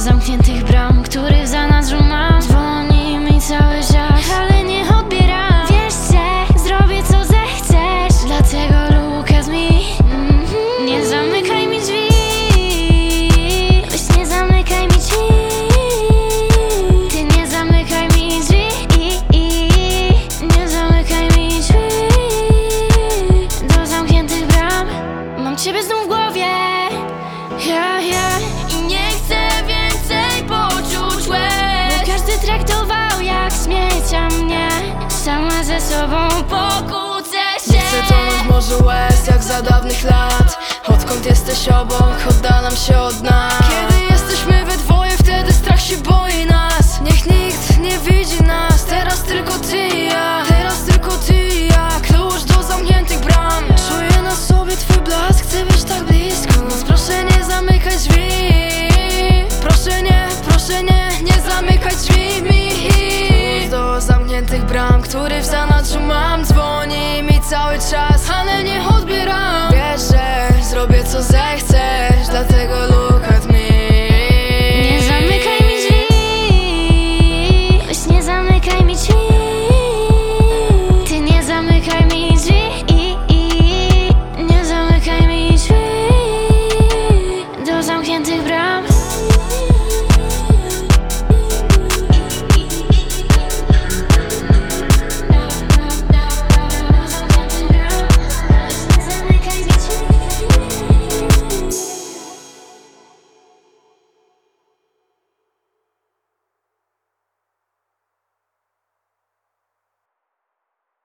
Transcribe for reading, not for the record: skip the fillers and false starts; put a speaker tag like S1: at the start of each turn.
S1: zamkniętych bram, który w zanadrzu mam. Dzwoni mi cały czas, ale nie odbieram. Wierzcie, zrobię co zechcesz, dlatego Lukas mi nie zamykaj mi drzwi. Weź nie zamykaj mi drzwi. Ty nie zamykaj mi drzwi. Nie zamykaj mi drzwi do zamkniętych bram. Mam ciebie znów w głowie, i nie chcę więcej poczuć łez, bo każdy traktował jak śmiecia mnie. Sama ze sobą pokłócę się.
S2: Nie chcę tonąć w morzu łez jak za dawnych lat. Odkąd jesteś obok, oddalam się od nas. Kiedy jesteśmy we dwoje, wtedy strach się boi nas. Niech nikt nie widzi nas, teraz tylko ty i ja. Teraz tylko ty i ja, klucz do zamkniętych bram. Czuję na sobie twój blask, chcę być tak blisko, więc proszę nie zamykać drzwi. Proszę nie zamykać drzwi mi. Klucz do zamkniętych bram, który w zanadrzu mam. Dzwoni mi cały czas, ale nie odbieram. Wiesz, że zrobię co zechcę,